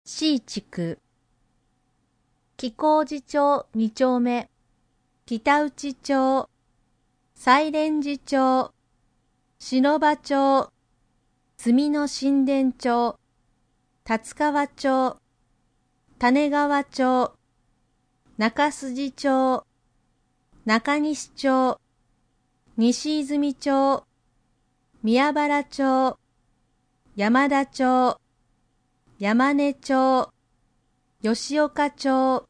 C 地区喜光寺町2丁目北内町西蓮寺町篠場町住野新田町達川町種川町中筋町中西町西泉町宮原町山田町山根町吉岡町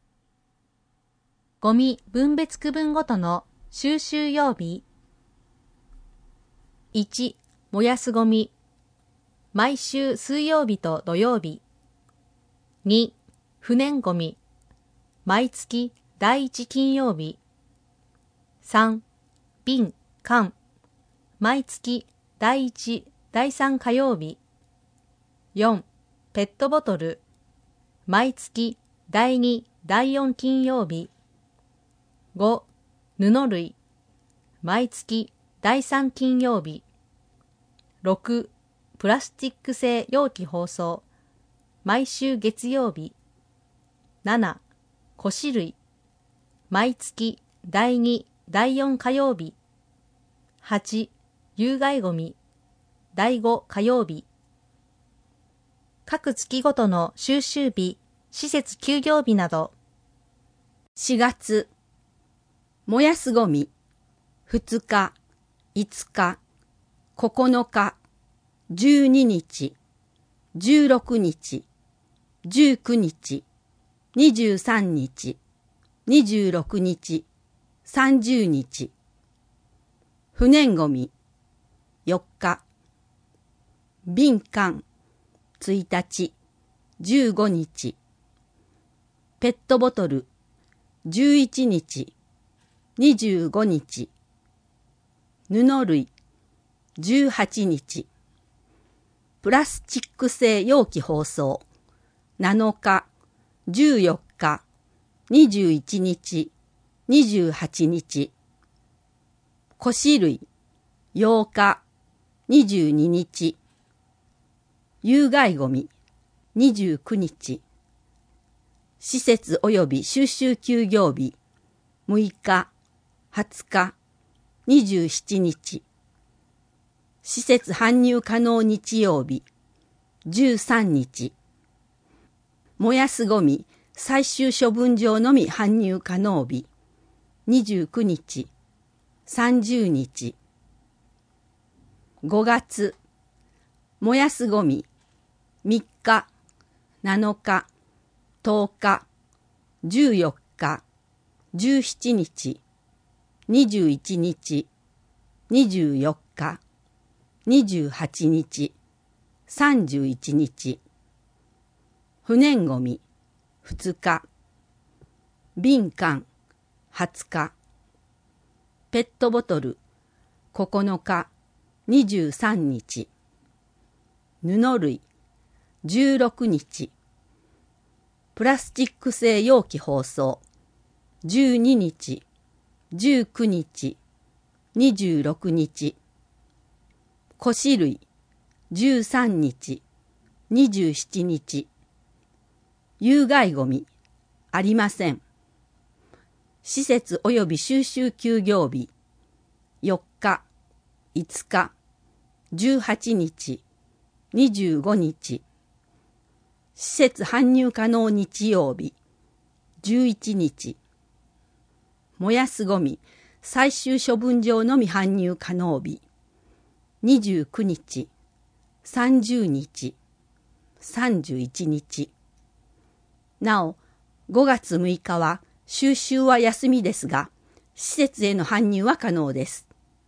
ゴミ分別区分ごとの収集曜日。1、燃やすゴミ毎週水曜日と土曜日。2、不燃ゴミ毎月第1金曜日。3、瓶、缶毎月第1、第3火曜日。4、ペットボトル毎月第2、第4金曜日。5、布類毎月第3金曜日。6、プラスチック製容器包装毎週月曜日。7、古紙類毎月第2、第4火曜日。8、有害ゴミ第5火曜日。各月ごとの収集日、施設休業日など。 4月、燃やすゴミ、2日、5日、9日、12日、16日、19日、23日、26日、30日。不燃ゴミ、4日。瓶缶、1日、15日。ペットボトル、11日、25日。布類、18日。プラスチック製容器包装、7日、14日、21日、28日。古紙類、8日、22日。有害ゴミ、29日。施設及び収集休業日、6日、20日、27日。施設搬入可能日曜日、13日。燃やすゴミ、最終処分場のみ搬入可能日、29日、30日。5月、燃やすゴミ、3日、7日、10日、14日、17日、21日、24日、28日、31日。不燃ゴミ、2日。瓶缶、20日。ペットボトル、9日、23日。布類、16日。プラスチック製容器包装、12日、19日、26日。古紙類、13日、27日。有害ゴミ、ありません。施設及び収集休業日、4日、5日、18日、25日。施設搬入可能日曜日、11日。燃やすゴミ、最終処分場のみ搬入可能日、29日、30日、31日。なお、5月6日は収集は休みですが、施設への搬入は可能です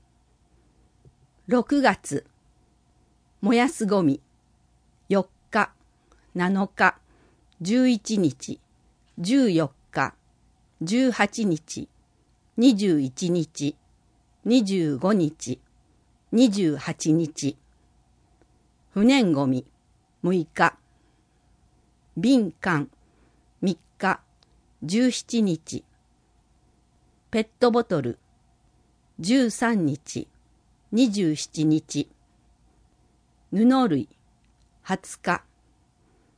。6月、燃やすゴミ、4日、7日、11日、14日、18日、21日、25日、28日。不燃ゴミ、6日。瓶缶、3日、17日。ペットボトル、13日、27日。布類、20日。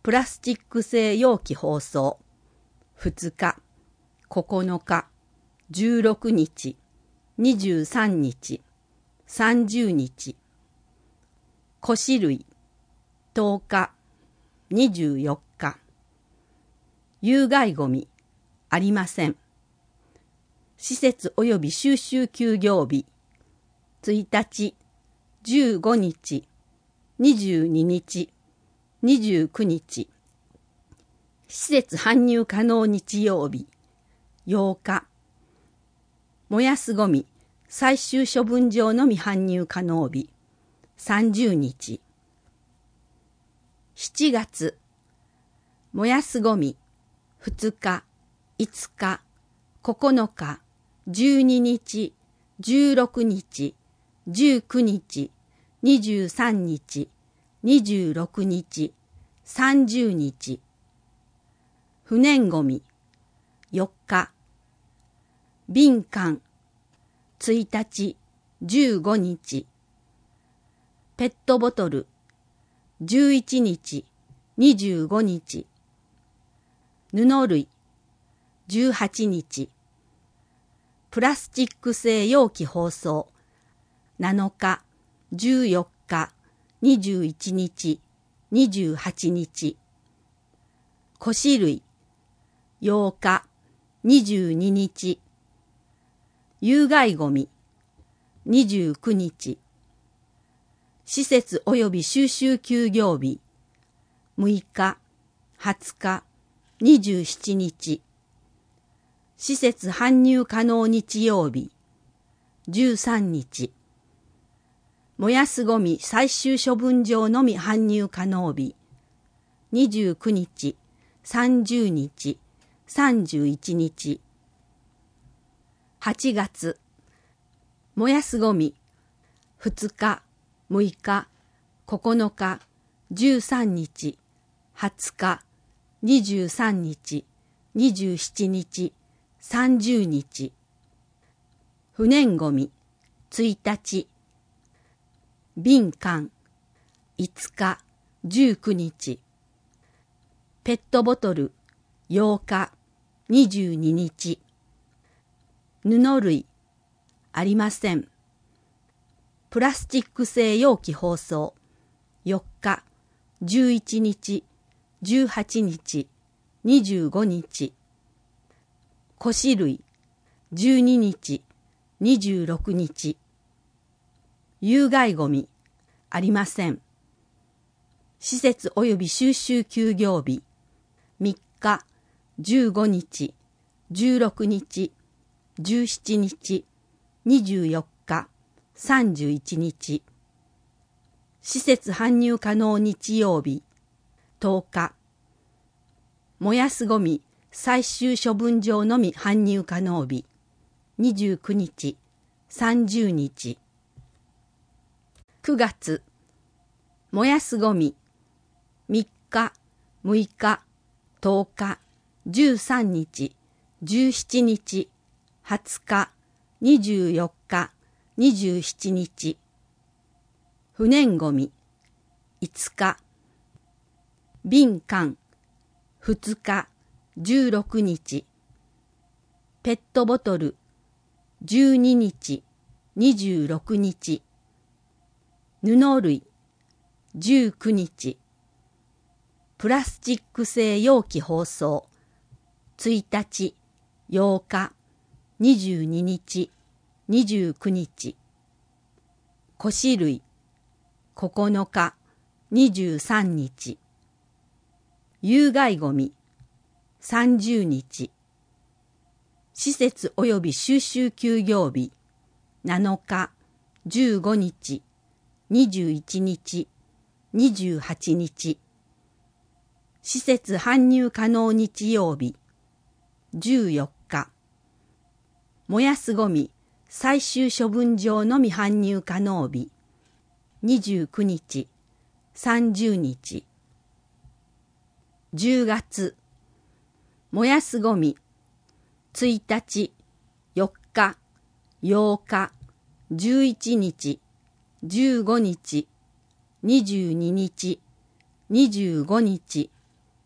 プラスチック製容器包装。2日、9日、16日、23日、30日。古紙類。10日、24日。有害ごみ、ありません。施設及び収集休業日。1日、15日、22日、29日。施設搬入可能日曜日。8日。燃やすごみ、最終処分場のみ搬入可能日。30日。7月。燃やすごみ、2日、5日、9日、12日、16日、19日、23日、26日、30日。不燃ごみ、4日。瓶缶、1日、15日。ペットボトル、11日、25日。布類、18日。プラスチック製容器包装、7日、14日、21日、28日。古紙類、8日、22日。有害ごみ、29日。施設及び収集休業日、6日、20日、27日。施設搬入可能日曜日、13日。燃やすごみ最終処分場のみ搬入可能日、29日、30日、31日。8月。燃やすごみ、2日、6日、9日、13日、20日、23日、27日、30日。不燃ごみ、1日。瓶缶、5日、19日。ペットボトル、8日、22日。布類、ありません。プラスチック製容器包装、4日、11日、18日、25日。古紙類、12日、26日。有害ごみ、ありません。施設及び収集休業日、3日、15日、16日、17日、24日、31日。施設搬入可能日曜日、10日。燃やすごみ最終処分場のみ搬入可能日、29日、30日。9月。燃やすごみ、3日、6日、10日、13日、17日、20日、24日、27日。不燃ごみ、5日。瓶缶、2日、16日。ペットボトル、12日、26日。布類、19日。プラスチック製容器包装、1日、8日、22日、29日。古紙類、9日、23日。有害ごみ、30日。施設及び収集休業日、7日、15日、21日、28日。施設搬入可能日曜日、14日。燃やすごみ最終処分場のみ搬入可能日、29日、30日。10月。燃やすごみ、1日、4日、8日、11日、15日、22日、25日、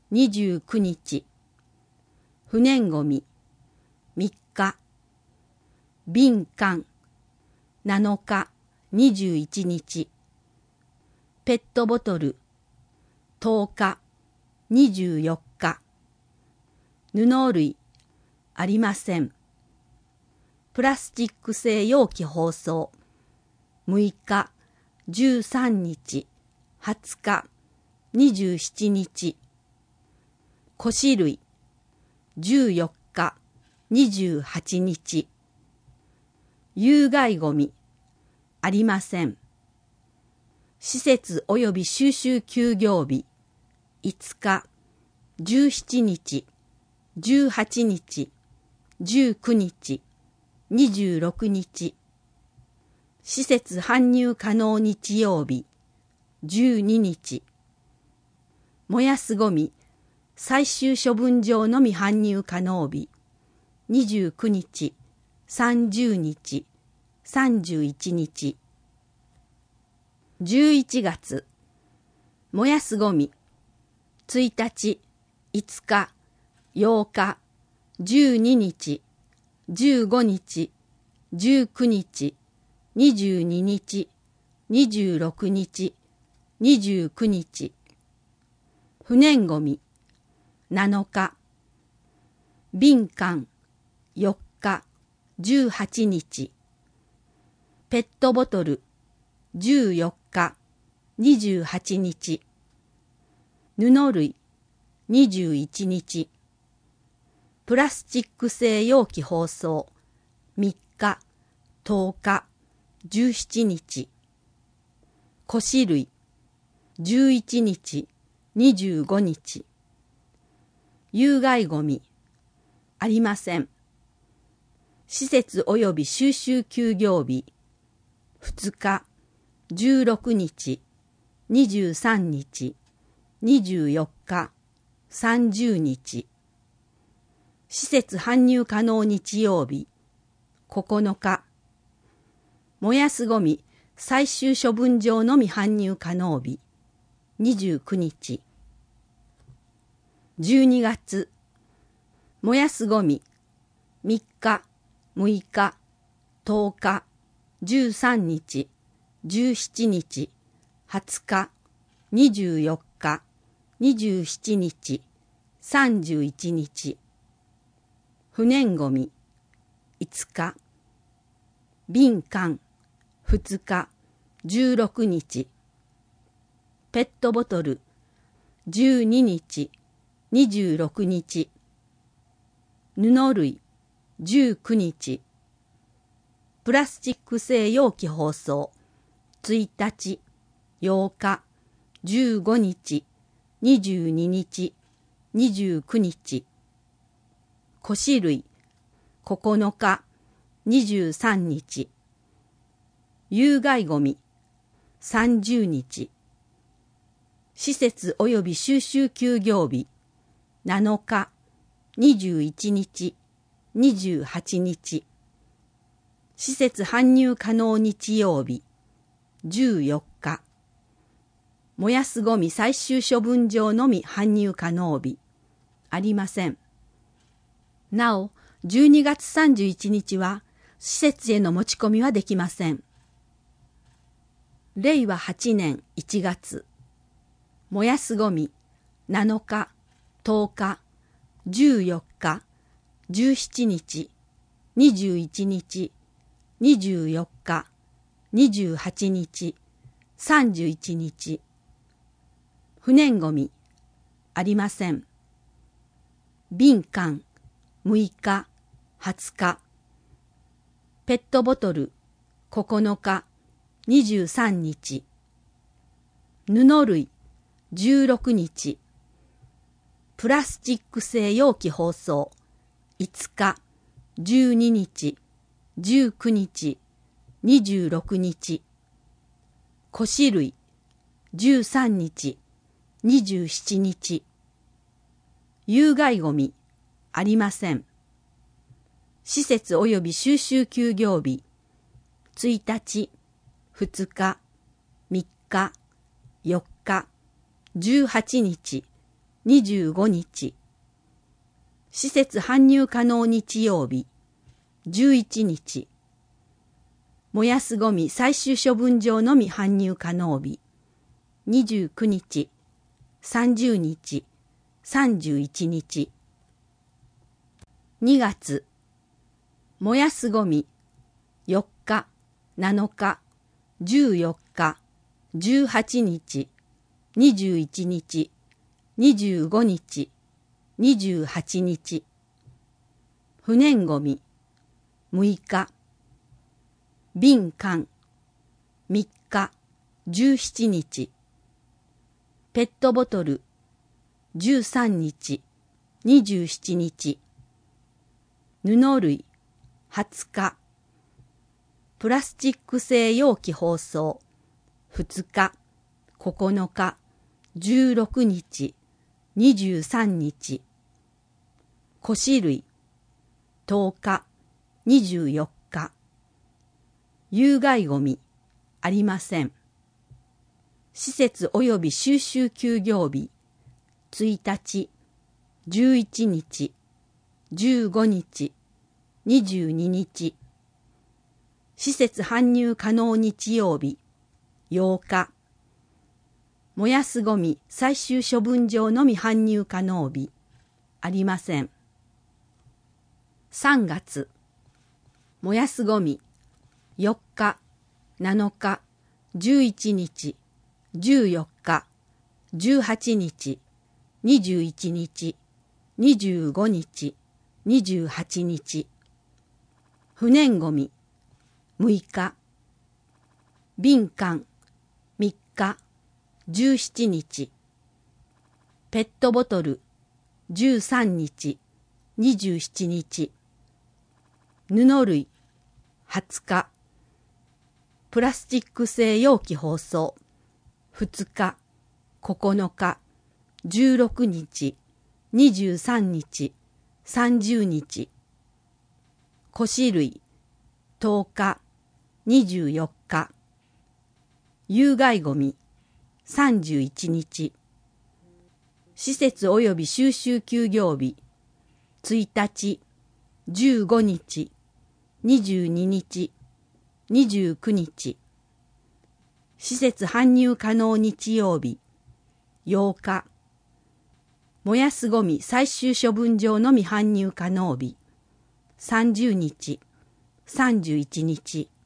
29日。不燃ごみ、3日。瓶缶、7日、21日。ペットボトル、10日、24日。布類、ありません。プラスチック製容器包装、6日、13日、20日、27日。腰類、14日、28日。有害ごみ、ありません。施設及び収集休業日、5日、17日、18日、19日、26日。施設搬入可能日曜日、12日。燃やすごみ、最終処分場のみ搬入可能日、29日、30日、31日。11月、燃やすごみ、1日、5日、8日、12日、15日、19日、22日、26日、29日。不燃ごみ、7日。瓶缶、4日、18日。ペットボトル、14日、28日。布類、21日。プラスチック製容器包装、3日、10日、17日。腰類、11日、25日。有害ごみ、ありません。施設及び収集休業日、2日、16日、23日、24日、30日。施設搬入可能日曜日、9日。燃やすごみ最終処分場のみ搬入可能日、29日。12月、燃やすごみ3日、6日、10日、13日、17日、20日、24日、27日、31日。不燃ごみ、5日。瓶缶、2日、16日。ペットボトル、12日、26日。布類、19日。プラスチック製容器包装、1日、8日、15日、22日、29日。腰類、9日、23日。有害ごみ、30日。施設及び収集休業日、7日、21日、28日。施設搬入可能日曜日、14日。燃やすごみ最終処分場のみ搬入可能日、ありません。なお、12月31日は施設への持ち込みはできません。令和8年1月、燃やすごみ7日、10日、14日、17日、21日、24日、28日、31日。不燃ごみ、ありません。瓶缶、6日、20日。ペットボトル、9日、23日。布類、16日。プラスチック製容器包装、5日、12日、19日、26日。腰類、13日、27日。有害ごみ、ありません。施設及び収集休業日、1日、2日、3日、4日、18日、 25日。施設搬入可能日曜日、11日。燃やすごみ最終処分場のみ搬入可能日、29日、30日、31日。2月。燃やすごみ、4日、7日、14日、18日、21日、25日、28日。不燃ごみ、6日。瓶缶、3日、17日。ペットボトル、13日、27日。布類、20日。プラスチック製容器包装、2日、9日、16日、23日。腰類、10日、24日。有害ごみ、ありません。施設及び収集休業日、1日、11日、15日、22日。施設搬入可能日曜日、8日。燃やすごみ最終処分場のみ搬入可能日、ありません。3月。燃やすごみ、4日、7日、11日、14日、18日、21日、25日、28日。不燃ごみ、6日。瓶缶、3日、17日。ペットボトル、13日、27日。布類、20日。プラスチック製容器包装、2日、9日、16日、23日、30日。腰類、10日、24日。有害ごみ、31日。施設及び収集休業日、1日、15日、22日、29日。施設搬入可能日曜日、8日。燃やすごみ最終処分場のみ搬入可能日、30日、31日。